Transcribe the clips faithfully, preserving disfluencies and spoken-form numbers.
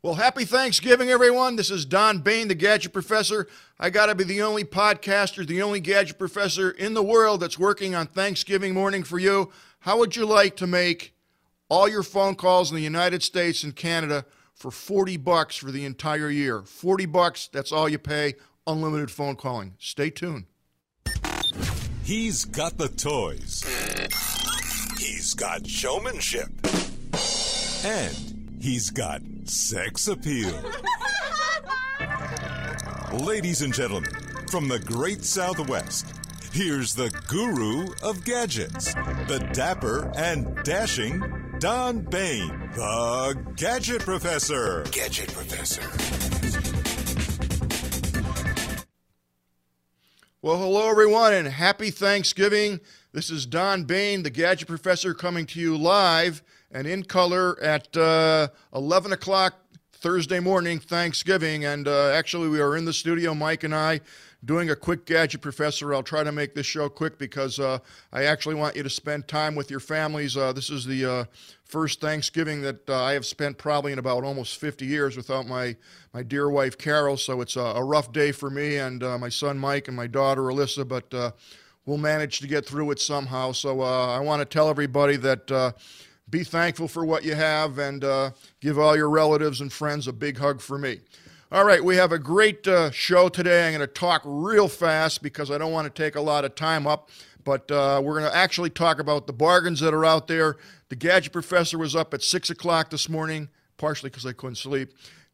Well, happy Thanksgiving, everyone. This is Don Bain, the Gadget Professor. I got to be the only podcaster, the only Gadget Professor in the world that's working on Thanksgiving morning for you. How would you like to make all your phone calls in the United States and Canada for forty bucks for the entire year? forty bucks, that's all you pay, unlimited phone calling. Stay tuned. He's got the toys. He's got showmanship. And he's got sex appeal. Ladies and gentlemen, from the great Southwest, here's the guru of gadgets, the dapper and dashing Don Bain, the Gadget Professor. Gadget Professor. Well, hello, everyone, and happy Thanksgiving. This is Don Bain, the Gadget Professor, coming to you live and in color at uh, eleven o'clock Thursday morning, Thanksgiving. And uh, actually, we are in the studio, Mike and I, doing a quick Gadget Professor. I'll try to make this show quick because uh, I actually want you to spend time with your families. Uh, this is the uh, first Thanksgiving that uh, I have spent probably in about almost fifty years without my, my dear wife, Carol. So it's a, a rough day for me and uh, my son, Mike, and my daughter, Alyssa. But uh, we'll manage to get through it somehow. So uh, I want to tell everybody that uh, be thankful for what you have and uh, give all your relatives and friends a big hug for me. All right, we have a great uh, show today. I'm going to talk real fast because I don't want to take a lot of time up, but uh, we're going to actually talk about the bargains that are out there. The Gadget Professor was up at six o'clock this morning, partially because I couldn't sleep,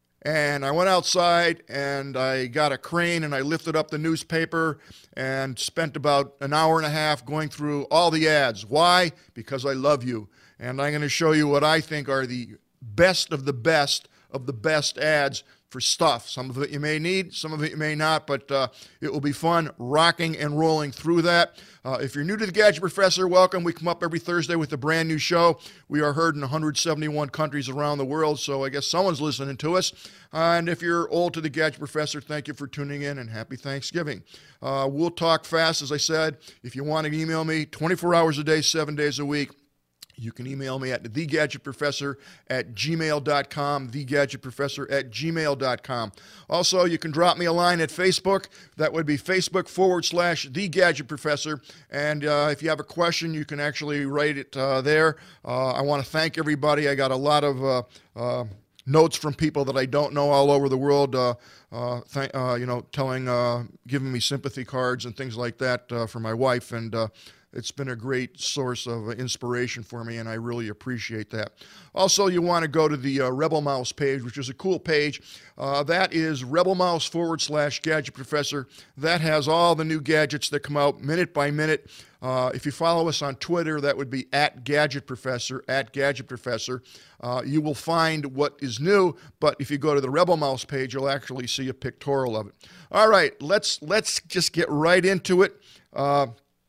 and I went outside and I got a crane and I lifted up the newspaper and spent about an hour and a half going through all the ads. Why? Because I love you. And I'm going to show you what I think are the best of the best of the best ads for stuff. Some of it you may need, some of it you may not, but uh, it will be fun rocking and rolling through that. Uh, if you're new to the Gadget Professor, welcome. We come up every Thursday with a brand new show. We are heard in one hundred seventy-one countries around the world, so I guess someone's listening to us. Uh, and if you're old to the Gadget Professor, thank you for tuning in and happy Thanksgiving. Uh, we'll talk fast, as I said. If you want to email me twenty-four hours a day, seven days a week, you can email me at thegadgetprofessor at gmail dot com, thegadgetprofessor at gmail dot com. Also, you can drop me a line at Facebook. That would be Facebook forward slash thegadgetprofessor. And uh, if you have a question, you can actually write it uh, there. Uh, I want to thank everybody. I got a lot of uh, uh, notes from people that I don't know all over the world, uh, uh, th- uh, you know, telling, uh, giving me sympathy cards and things like that uh, for my wife. And uh, it's been a great source of inspiration for me, and I really appreciate that. Also, you want to go to the uh, Rebel Mouse page, which is a cool page. Uh, that is Rebel Mouse forward slash Gadget Professor. That has all the new gadgets that come out minute by minute. Uh, if you follow us on Twitter, that would be at Gadget Professor, at Gadget Professor. Uh, you will find what is new, but if you go to the Rebel Mouse page, you'll actually see a pictorial of it. All right, let's let's just get right into it. Uh,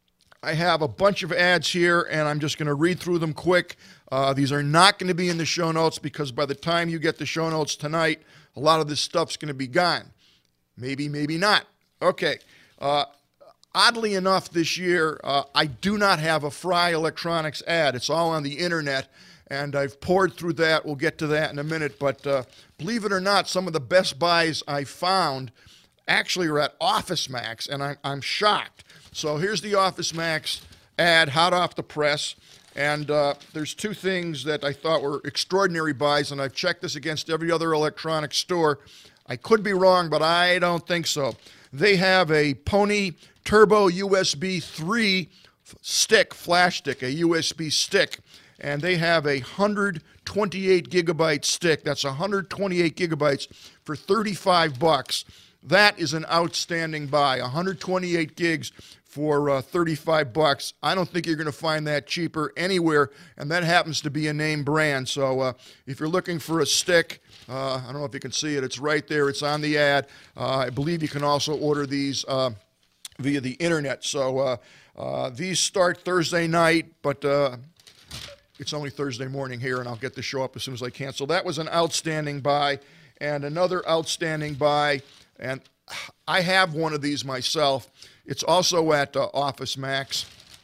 I have a bunch of ads here, and I'm just going to read through them quick. Uh, these are not going to be in the show notes because by the time you get the show notes tonight, a lot of this stuff's going to be gone. Maybe, maybe not. Okay. Uh, oddly enough, this year, uh, I do not have a Fry Electronics ad. It's all on the internet, and I've poured through that. We'll get to that in a minute. But uh, believe it or not, some of the best buys I found actually are at Office Max, and I, I'm shocked. So here's the Office Max ad, hot off the press. And uh, there's two things that I thought were extraordinary buys, and I've checked this against every other electronics store. I could be wrong, but I don't think so. They have a Pony Turbo U S B three stick, flash stick, a U S B stick. And they have a one hundred twenty-eight gigabyte stick. That's one hundred twenty-eight gigabytes for thirty-five bucks. That is an outstanding buy, one hundred twenty-eight gigs for uh, thirty-five bucks. I don't think you're going to find that cheaper anywhere, and that happens to be a name brand. So uh, if you're looking for a stick, uh, I don't know if you can see it. It's right there. It's on the ad. Uh, I believe you can also order these uh, via the internet. So uh, uh, these start Thursday night, but uh, it's only Thursday morning here, and I'll get the show up as soon as I can. So that was an outstanding buy, and another outstanding buy. And I have one of these myself. It's also at uh, Office Max.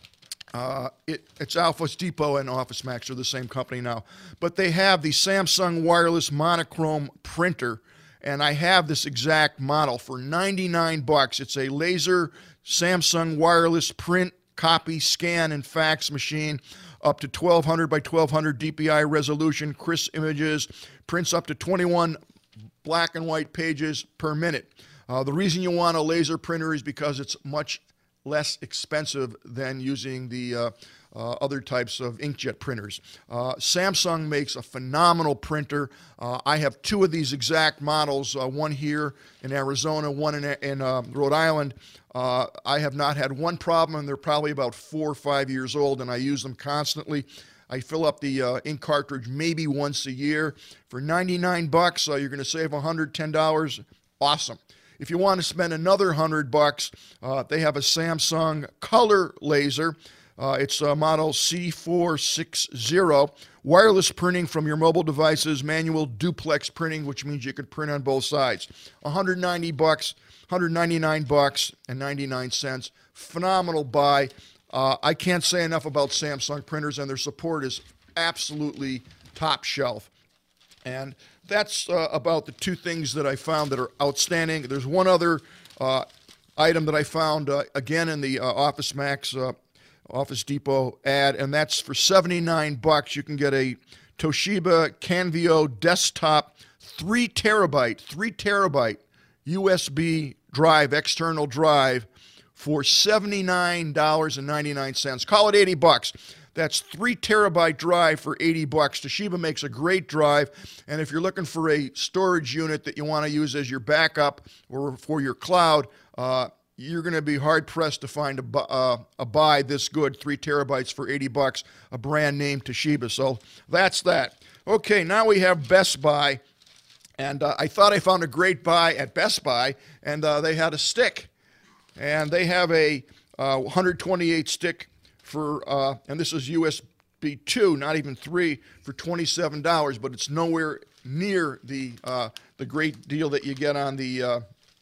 Uh, it, it's Office Depot and Office Max are the same company now. But they have the Samsung wireless monochrome printer, and I have this exact model for ninety-nine bucks. It's a laser Samsung wireless print, copy, scan, and fax machine, up to twelve hundred by twelve hundred D P I resolution, crisp images, prints up to twenty-one black and white pages per minute. Uh, the reason you want a laser printer is because it's much less expensive than using the uh, uh, other types of inkjet printers. Uh, Samsung makes a phenomenal printer. Uh, I have two of these exact models, uh, one here in Arizona, one in, in uh, Rhode Island. Uh, I have not had one problem, and they're probably about four or five years old, and I use them constantly. I fill up the uh, ink cartridge maybe once a year. For ninety-nine bucks, uh, you're going to save one hundred ten dollars. Awesome. If you want to spend another one hundred bucks, uh, they have a Samsung color laser. Uh, it's a model C four sixty. Wireless printing from your mobile devices, manual duplex printing, which means you can print on both sides. one hundred ninety bucks, one hundred ninety-nine bucks and ninety-nine cents. Phenomenal buy. Uh, I can't say enough about Samsung printers, and their support is absolutely top shelf. And that's uh, about the two things that I found that are outstanding. There's one other uh, item that I found, uh, again, in the uh, Office Max, uh, Office Depot ad, and that's for seventy-nine bucks. You can get a Toshiba Canvio desktop three terabyte, three terabyte U S B drive, external drive, for seventy-nine ninety-nine. Call it eighty bucks. That's three terabyte drive for eighty bucks. Toshiba makes a great drive, and if you're looking for a storage unit that you want to use as your backup or for your cloud, uh, you're going to be hard-pressed to find a, uh, a buy this good, three terabytes for eighty bucks, a brand name Toshiba. So that's that. Okay, now we have Best Buy, and uh, I thought I found a great buy at Best Buy, and uh, they had a stick, and they have a uh, one hundred twenty-eight stick for, uh, and this is U S B two, not even three, for twenty-seven dollars, but it's nowhere near the uh, the great deal that you get on the uh,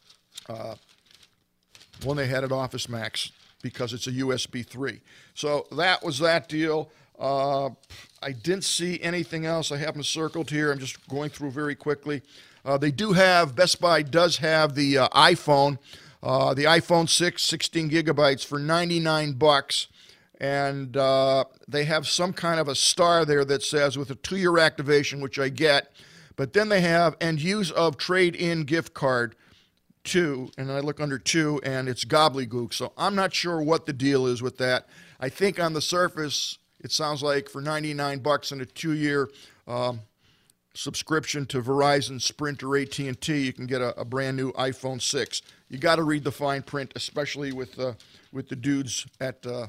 uh, one they had at Office Max, because it's a U S B three. So that was that deal. Uh, I didn't see anything else I haven't circled here. I'm just going through very quickly. Uh, they do have, Best Buy does have the uh, iPhone, uh, the iPhone six, sixteen gigabytes for ninety-nine bucks. And uh, they have some kind of a star there that says with a two-year activation, which I get. But then they have and use of trade-in gift card two, and I look under two, and it's gobbledygook. So I'm not sure what the deal is with that. I think on the surface, it sounds like for ninety-nine bucks and a two-year um, subscription to Verizon, Sprint, or A T and T, you can get a, a brand new iPhone six. You got to read the fine print, especially with uh, with the dudes at uh,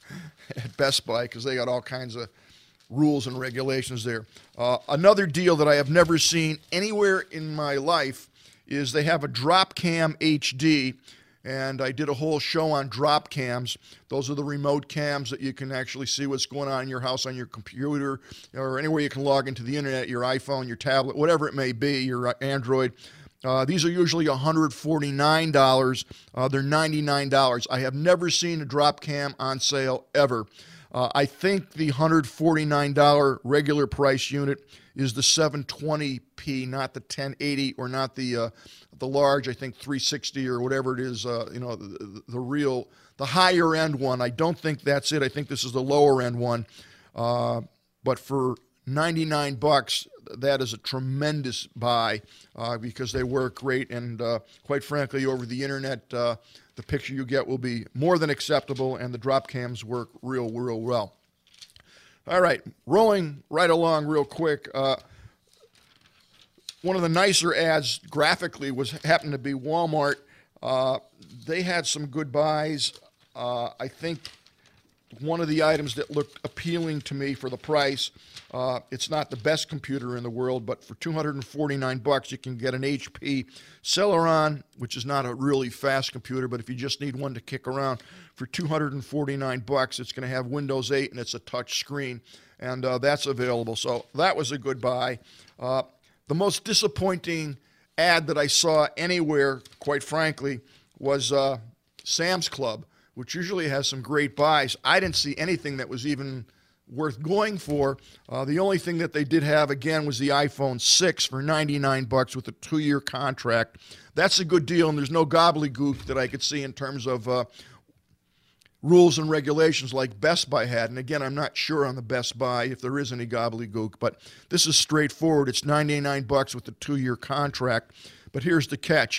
at Best Buy, because they got all kinds of rules and regulations there. Uh, another deal that I have never seen anywhere in my life is they have a Dropcam H D, and I did a whole show on drop cams. Those are the remote cams that you can actually see what's going on in your house on your computer or anywhere you can log into the internet, your iPhone, your tablet, whatever it may be, your Android. Uh, these are usually one hundred forty-nine dollars. Uh, they're ninety-nine dollars. I have never seen a drop cam on sale ever. Uh, I think the one hundred forty-nine dollars regular price unit is the seven twenty p, not the ten eighty or not the uh, the large, I think three sixty or whatever it is, uh, you know, the, the real, the higher end one. I don't think that's it. I think this is the lower end one. Uh, but for ninety-nine bucks, that is a tremendous buy uh, because they work great. And uh, quite frankly, over the internet, uh, the picture you get will be more than acceptable, and the drop cams work real, real well. All right, rolling right along real quick. Uh, one of the nicer ads graphically was happened to be Walmart. Uh, they had some good buys. Uh, I think one of the items that looked appealing to me for the price, uh, it's not the best computer in the world, but for two hundred forty-nine bucks, you can get an H P Celeron, which is not a really fast computer, but if you just need one to kick around, for two hundred forty-nine bucks, it's going to have Windows eight and it's a touch screen, and uh, that's available. So that was a good buy. Uh, the most disappointing ad that I saw anywhere, quite frankly, was uh, Sam's Club, which usually has some great buys. I didn't see anything that was even worth going for. Uh, the only thing that they did have, again, was the iPhone six for ninety-nine bucks with a two-year contract. That's a good deal, and there's no gobbledygook that I could see in terms of uh, rules and regulations like Best Buy had. And again, I'm not sure on the Best Buy if there is any gobbledygook, but this is straightforward. It's ninety-nine bucks with a two-year contract. But here's the catch: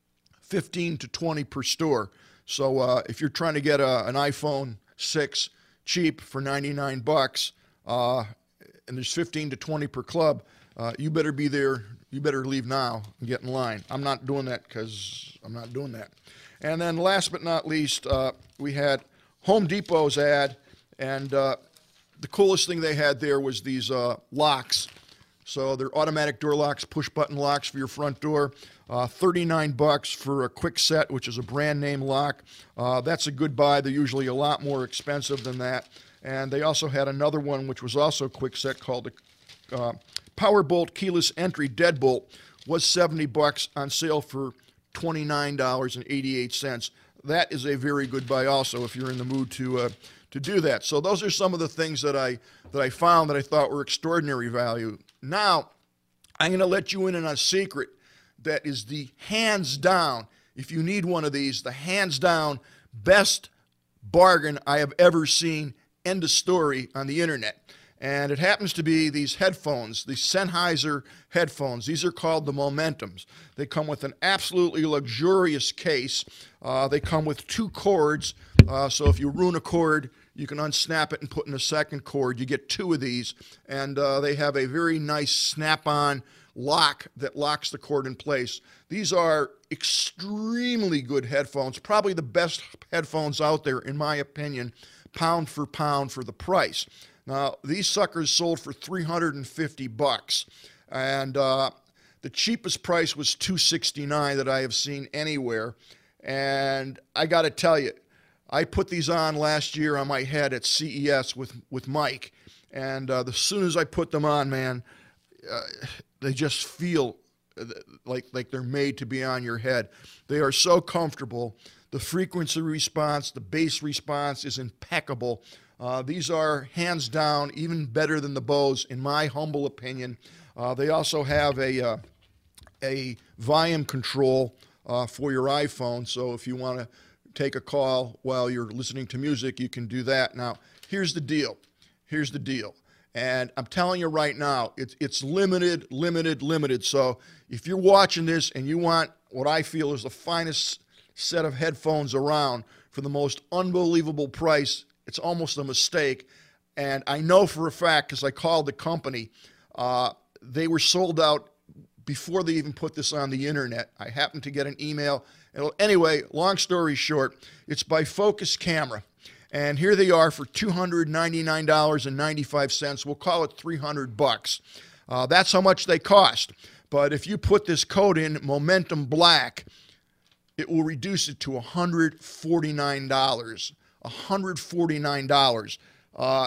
fifteen to twenty per store. So uh, if you're trying to get a, an iPhone six cheap for ninety-nine bucks, uh, and there's fifteen to twenty per club, uh, you better be there. You better leave now and get in line. I'm not doing that because I'm not doing that. And then last but not least, uh, we had Home Depot's ad, and uh, the coolest thing they had there was these uh, locks. So they're automatic door locks, push-button locks for your front door. Uh, thirty-nine bucks for a Quick Set, which is a brand name lock. Uh, that's a good buy. They're usually a lot more expensive than that. And they also had another one, which was also Quick Set, called the uh, Powerbolt Keyless Entry Deadbolt. Was seventy bucks, on sale for twenty-nine dollars and eighty-eight cents. That is a very good buy also if you're in the mood to uh, to do that. So those are some of the things that I that I found that I thought were extraordinary value. Now, I'm going to let you in on a secret that is the hands down, if you need one of these, the hands down best bargain I have ever seen, end of story, on the internet. And it happens to be these headphones, these Sennheiser headphones. These are called the Momentums. They come with an absolutely luxurious case. Uh, they come with two cords, uh, so if you ruin a cord, you can unsnap it and put in a second cord. You get two of these, and uh, they have a very nice snap-on lock that locks the cord in place. These are extremely good headphones, probably the best headphones out there, in my opinion, pound for pound for the price. Now, these suckers sold for three hundred fifty bucks, and uh, the cheapest price was two sixty-nine that I have seen anywhere. And I got to tell you, I put these on last year on my head at C E S with, with Mike, and uh, as soon as I put them on, man, uh, they just feel like, like they're made to be on your head. They are so comfortable. The frequency response, the bass response is impeccable. Uh, these are hands down even better than the Bose, in my humble opinion. Uh, they also have a uh, a volume control uh, for your iPhone, so if you want to take a call while you're listening to music, you can do that. Now, here's the deal. Here's the deal. And I'm telling you right now, it's it's limited, limited, limited. So if you're watching this and you want what I feel is the finest set of headphones around for the most unbelievable price, it's almost a mistake. And I know for a fact, because I called the company, uh, they were sold out before they even put this on the internet. I happened to get an email. Anyway, long story short, it's by Focus Camera. And here they are for two hundred ninety-nine dollars and ninety-five cents. We'll call it three hundred bucks. Uh, that's how much they cost. But if you put this code in, Momentum Black, it will reduce it to one hundred forty-nine dollars. one hundred forty-nine dollars. Uh,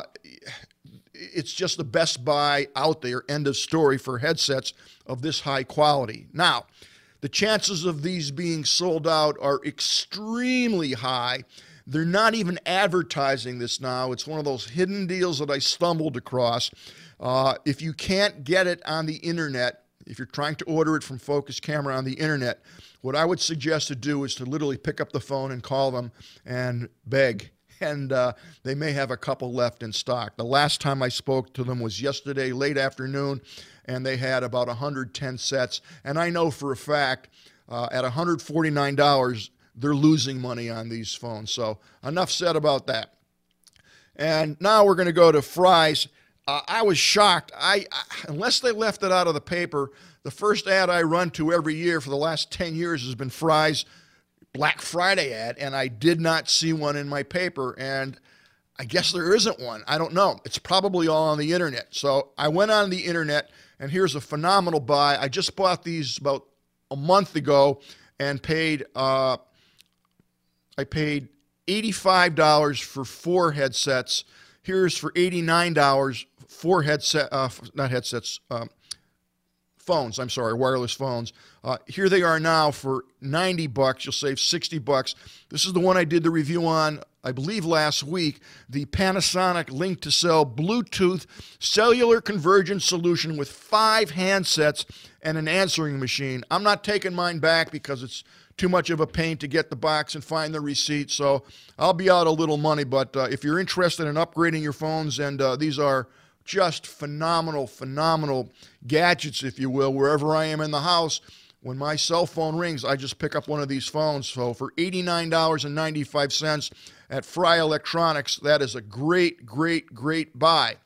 it's just the best buy out there, end of story, for headsets of this high quality. Now, the chances of these being sold out are extremely high. They're not even advertising this now. It's one of those hidden deals that I stumbled across. Uh, if you can't get it on the internet, if you're trying to order it from Focus Camera on the internet, what I would suggest to do is to literally pick up the phone and call them and beg. And uh, they may have a couple left in stock. The last time I spoke to them was yesterday, late afternoon, and they had about one hundred ten sets. And I know for a fact, uh, at one hundred forty-nine dollars, they're losing money on these phones. So enough said about that. And now we're going to go to Fry's. Uh, I was shocked. I, I unless they left it out of the paper, the first ad I run to every year for the last ten years has been Fry's Black Friday ad, and I did not see one in my paper, and I guess there isn't one. I don't know. It's probably all on the internet. So I went on the internet, and here's a phenomenal buy. I just bought these about a month ago and paid uh, I paid eighty-five dollars for four headsets. Here's for eighty-nine dollars, four headset, uh, not headsets, um, phones. I'm sorry, wireless phones. Uh, here they are now for ninety bucks. You'll save sixty bucks. This is the one I did the review on, I believe, last week. The Panasonic Link-to-Cell Bluetooth cellular convergence solution with five handsets and an answering machine. I'm not taking mine back because it's too much of a pain to get the box and find the receipt, so I'll be out a little money. But uh, if you're interested in upgrading your phones, and uh, these are just phenomenal, phenomenal gadgets, if you will, wherever I am in the house, when my cell phone rings, I just pick up one of these phones. So for eighty-nine dollars and ninety-five cents at Fry Electronics, that is a great, great, great buy.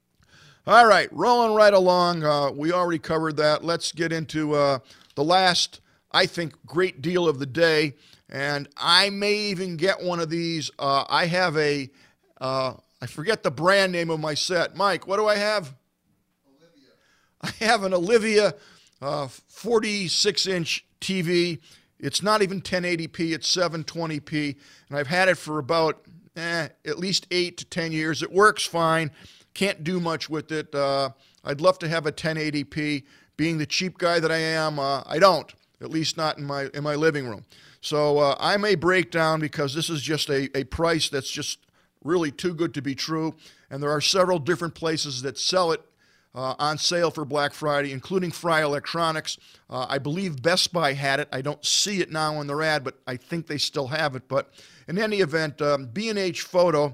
All right, rolling right along. Uh, we already covered that. Let's get into uh, the last, I think, great deal of the day, and I may even get one of these. Uh, I have a, uh, I forget the brand name of my set. Mike, what do I have? Olivia. I have an Olivia uh, forty-six inch T V. It's not even ten eighty p, it's seven twenty p, and I've had it for about eh, at least eight to ten years. It works fine. Can't do much with it. Uh, I'd love to have a ten eighty p. Being the cheap guy that I am, uh, I don't. At least not in my in my living room. So uh, I may break down because this is just a, a price that's just really too good to be true. And there are several different places that sell it uh, on sale for Black Friday, including Fry Electronics. Uh, I believe Best Buy had it. I don't see it now in their ad, but I think they still have it. But in any event, um, B and H Photo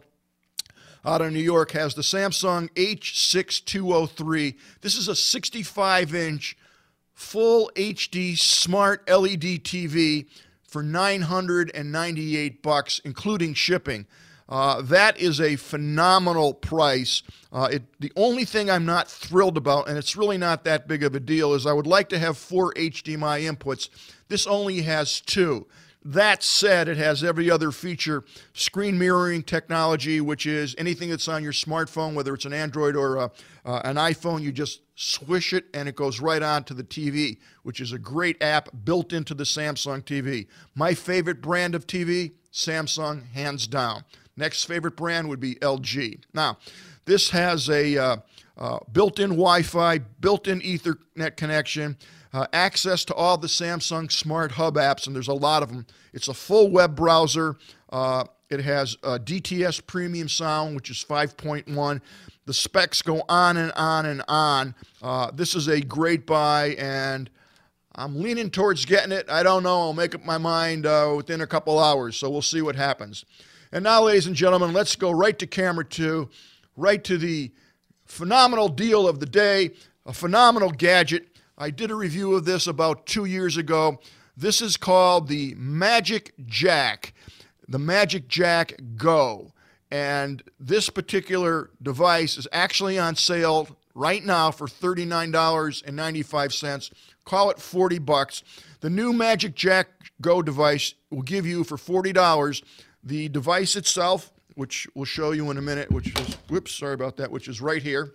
out of New York has the Samsung H six two oh three. This is a sixty-five inch full H D smart L E D T V for nine hundred ninety-eight bucks, including shipping. Uh, that is a phenomenal price. Uh, it, the only thing I'm not thrilled about, and it's really not that big of a deal, is I would like to have four H D M I inputs. This only has two. That said, it has every other feature. Screen mirroring technology, which is anything that's on your smartphone, whether it's an Android or a, uh, an iPhone, you just swish it and it goes right on to the T V, which is a great app built into the Samsung T V. My favorite brand of T V, Samsung, hands down. Next favorite brand would be L G. Now, this has a uh, uh, built-in Wi-Fi, built-in Ethernet connection, Uh, access to all the Samsung Smart Hub apps, and there's a lot of them. It's a full web browser. Uh, it has uh, D T S premium sound, which is five point one. The specs go on and on and on. Uh, this is a great buy, and I'm leaning towards getting it. I don't know. I'll make up my mind uh, within a couple hours, so we'll see what happens. And now, ladies and gentlemen, let's go right to camera two, right to the phenomenal deal of the day, a phenomenal gadget. I did a review of this about two years ago. This is called the Magic Jack, the Magic Jack Go. And this particular device is actually on sale right now for thirty-nine dollars and ninety-five cents. Call it forty bucks. The new Magic Jack Go device will give you for forty dollars the device itself, which we'll show you in a minute, which is, whoops, sorry about that, which is right here.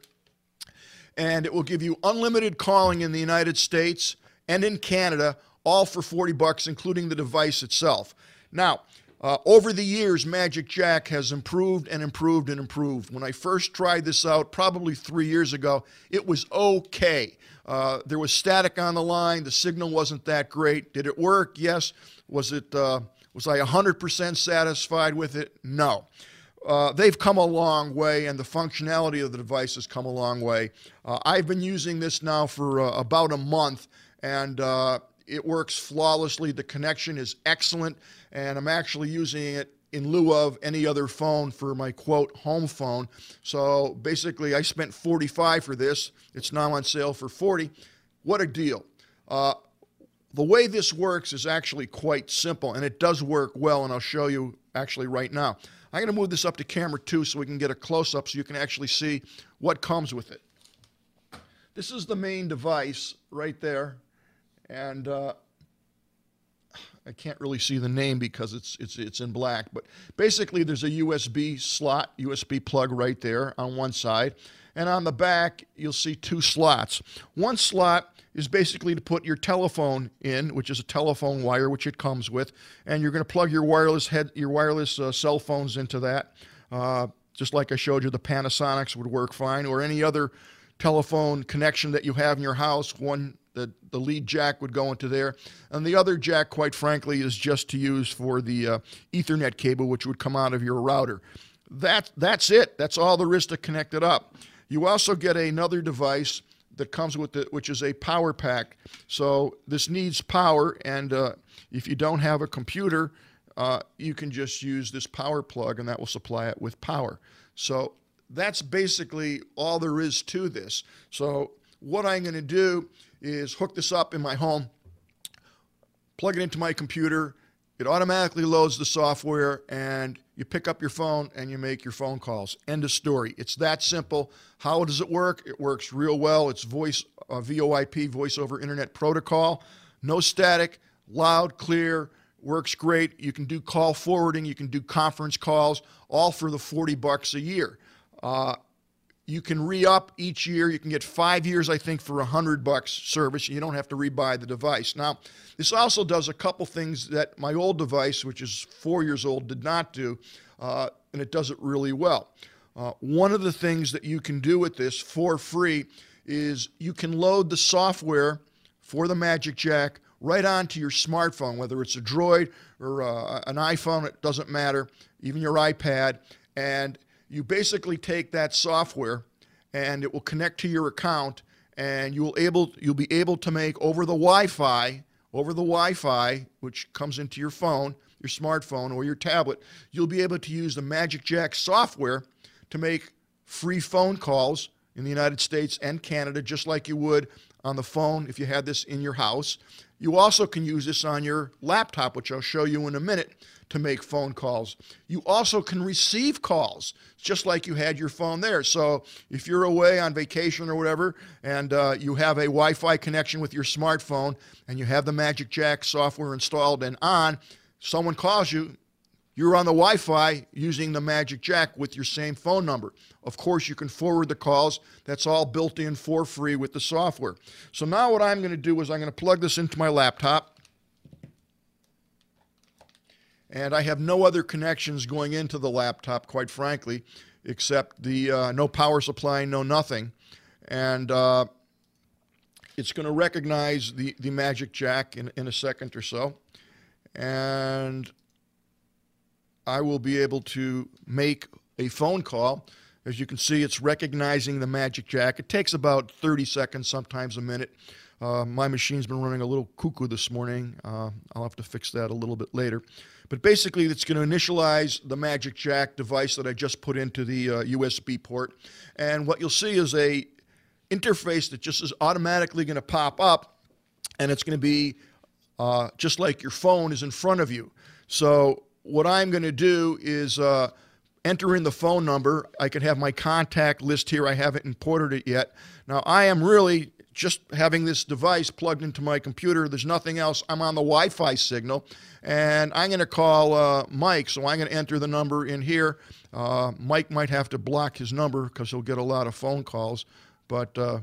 And it will give you unlimited calling in the United States and in Canada, all for forty bucks, including the device itself. Now, uh, over the years, Magic Jack has improved and improved and improved. When I first tried this out, probably three years ago, it was okay. Uh, there was static on the line. The signal wasn't that great. Did it work? Yes. Was it? Uh, was I one hundred percent satisfied with it? No. Uh, they've come a long way, and the functionality of the device has come a long way. Uh, I've been using this now for uh, about a month, and uh, it works flawlessly. The connection is excellent, and I'm actually using it in lieu of any other phone for my, quote, home phone. So basically, I spent forty-five dollars for this. It's now on sale for forty dollars. What a deal. Uh, the way this works is actually quite simple, and it does work well, and I'll show you actually right now. I'm going to move this up to camera two so we can get a close-up so you can actually see what comes with it. This is the main device right there, and uh, I can't really see the name because it's, it's, it's in black, but basically there's a U S B slot, U S B plug right there on one side, and on the back you'll see two slots. One slot is basically to put your telephone in, which is a telephone wire, which it comes with, and you're going to plug your wireless head, your wireless uh, cell phones into that. Uh, just like I showed you, the Panasonics would work fine, or any other telephone connection that you have in your house. One the, the lead jack would go into there. And the other jack, quite frankly, is just to use for the uh, Ethernet cable, which would come out of your router. That, that's it. That's all there is to connect it up. You also get another device that comes with it, which is a power pack. So this needs power, and uh, if you don't have a computer, uh, you can just use this power plug, and that will supply it with power. So that's basically all there is to this. So what I'm going to do is hook this up in my home, plug it into my computer. It automatically loads the software, and you pick up your phone and you make your phone calls. End of story. It's that simple. How does it work? It works real well. It's voice, uh, V O I P, Voice over Internet Protocol. No static, loud, clear, works great. You can do call forwarding. You can do conference calls, all for the forty bucks a year. Uh, You can re-up each year. You can get five years, I think, for one hundred bucks service. You don't have to rebuy the device. Now, this also does a couple things that my old device, which is four years old, did not do, uh, and it does it really well. Uh, one of the things that you can do with this for free is you can load the software for the Magic Jack right onto your smartphone, whether it's a Droid or uh, an iPhone, it doesn't matter, even your iPad, and you basically take that software and it will connect to your account, and you will able you'll be able to make over the Wi-Fi, over the Wi-Fi, which comes into your phone, your smartphone or your tablet, you'll be able to use the Magic Jack software to make free phone calls in the United States and Canada, just like you would on the phone if you had this in your house. You also can use this on your laptop, which I'll show you in a minute, to make phone calls. You also can receive calls, just like you had your phone there. So if you're away on vacation or whatever, and uh, you have a Wi-Fi connection with your smartphone, and you have the Magic Jack software installed and on, someone calls you, you're on the Wi-Fi using the Magic Jack with your same phone number. Of course, you can forward the calls. That's all built in for free with the software. So now what I'm going to do is I'm going to plug this into my laptop. And I have no other connections going into the laptop, quite frankly, except the uh, no power supply, no nothing. And uh, it's going to recognize the, the Magic Jack in, in a second or so. And I will be able to make a phone call. As you can see, it's recognizing the Magic Jack. It takes about thirty seconds, sometimes a minute. Uh, my machine's been running a little cuckoo this morning. Uh, I'll have to fix that a little bit later. But basically, it's going to initialize the Magic Jack device that I just put into the uh, U S B port. And what you'll see is a interface that just is automatically going to pop up, and it's going to be uh, just like your phone is in front of you. So what I'm going to do is uh, enter in the phone number. I can have my contact list here. I haven't imported it yet. Now, I am really just having this device plugged into my computer. There's nothing else. I'm on the Wi-Fi signal, and I'm going to call uh, Mike, so I'm going to enter the number in here. Uh, Mike might have to block his number because he'll get a lot of phone calls, but uh,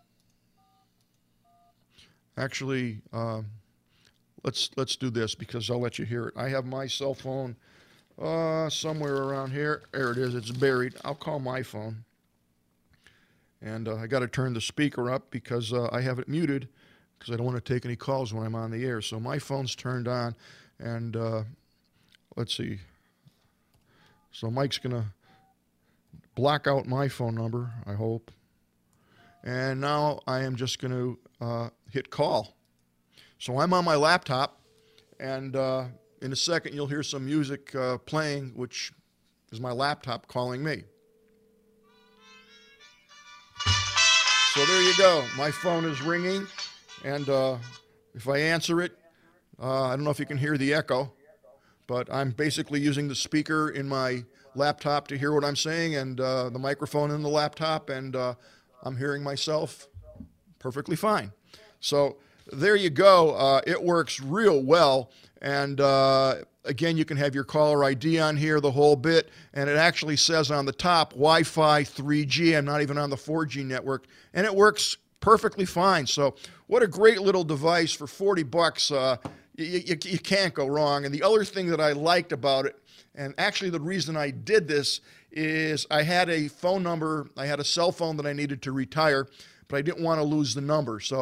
actually, uh, let's let's do this because I'll let you hear it. I have my cell phone uh, somewhere around here. There it is. It's buried. I'll call my phone. And uh, I got to turn the speaker up because uh, I have it muted because I don't want to take any calls when I'm on the air. So my phone's turned on, and uh, let's see. So Mike's going to block out my phone number, I hope. And now I am just going to uh, hit call. So I'm on my laptop, and uh, in a second you'll hear some music uh, playing, which is my laptop calling me. So there you go. My phone is ringing, and uh, if I answer it, uh, I don't know if you can hear the echo, but I'm basically using the speaker in my laptop to hear what I'm saying, and uh, the microphone in the laptop, and uh, I'm hearing myself perfectly fine. So there you go. Uh, it works real well, and uh, again, you can have your caller I D on here, the whole bit, and it actually says on the top Wi-Fi three G. I'm not even on the four G network, and it works perfectly fine. So what a great little device for forty bucks. Uh, you, you, you can't go wrong. And the other thing that I liked about it, and actually the reason I did this, is I had a phone number, I had a cell phone that I needed to retire, but I didn't want to lose the number. So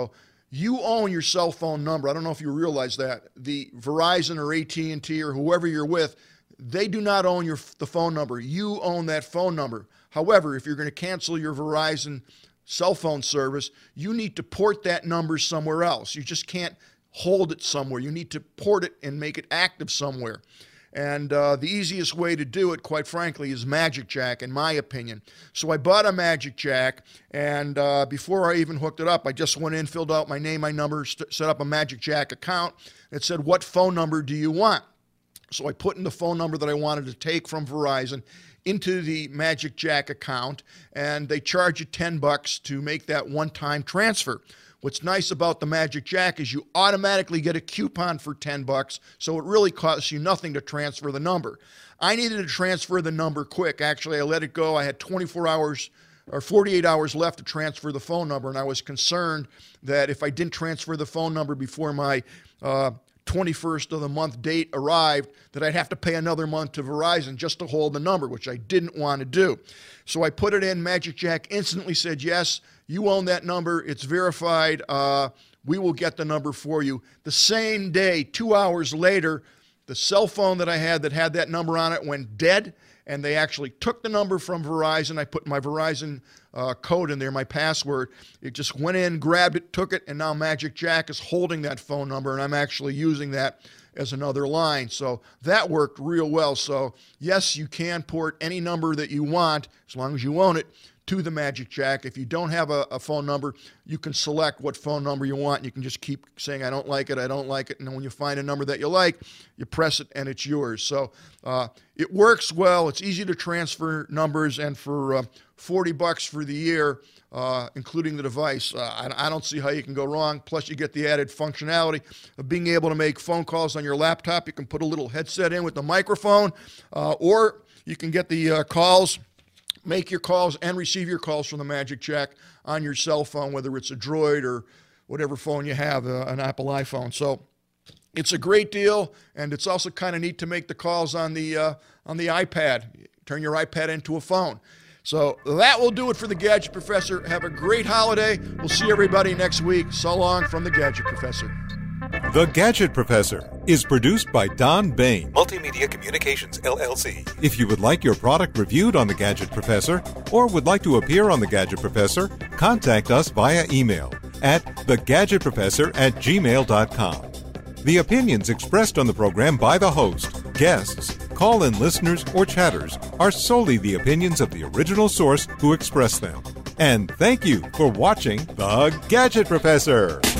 You own your cell phone number. I don't know if you realize that. The Verizon or A T and T or whoever you're with, they do not own your the phone number. You own that phone number. However, if you're going to cancel your Verizon cell phone service, you need to port that number somewhere else. You just can't hold it somewhere. You need to port it and make it active somewhere. And uh, the easiest way to do it, quite frankly, is magicJack, in my opinion. So I bought a magicJack, and uh, before I even hooked it up, I just went in, filled out my name, my number, st- set up a magicJack account. It said, what phone number do you want? So I put in the phone number that I wanted to take from Verizon into the magicJack account, and they charge you ten bucks to make that one-time transfer. What's nice about the magicJack is you automatically get a coupon for ten bucks, so it really costs you nothing to transfer the number. I needed to transfer the number quick. Actually, I let it go. I had twenty-four hours or forty-eight hours left to transfer the phone number, and I was concerned that if I didn't transfer the phone number before my uh, twenty-first of the month date arrived, that I'd have to pay another month to Verizon just to hold the number, which I didn't want to do. So I put it in. magicJack instantly said, yes, you own that number. It's verified. Uh, we will get the number for you. The same day, two hours later, the cell phone that I had that had that number on it went dead, and they actually took the number from Verizon. I put my Verizon uh, code in there, my password. It just went in, grabbed it, took it, and now magicJack is holding that phone number, and I'm actually using that as another line. So that worked real well. So yes, you can port any number that you want, as long as you own it, to the magicJack. If you don't have a, a phone number, you can select what phone number you want. You can just keep saying, I don't like it, I don't like it. And then when you find a number that you like, you press it and it's yours. So uh, it works well. It's easy to transfer numbers. And for uh, forty bucks for the year, uh, including the device, uh, I, I don't see how you can go wrong. Plus, you get the added functionality of being able to make phone calls on your laptop. You can put a little headset in with the microphone, uh, or you can get the uh, calls, make your calls and receive your calls from the magicJack on your cell phone, whether it's a Droid or whatever phone you have, uh, an Apple iPhone. So it's a great deal, and it's also kind of neat to make the calls on the uh, on the iPad. Turn your iPad into a phone. So that will do it for the Gadget Professor. Have a great holiday. We'll see everybody next week. So long from the Gadget Professor. The Gadget Professor is produced by Don Bain. Multimedia Communications, L L C. If you would like your product reviewed on The Gadget Professor or would like to appear on The Gadget Professor, contact us via email at the gadget professor at gmail dot com. The opinions expressed on the program by the host, guests, call-in listeners, or chatters are solely the opinions of the original source who expressed them. And thank you for watching The Gadget Professor.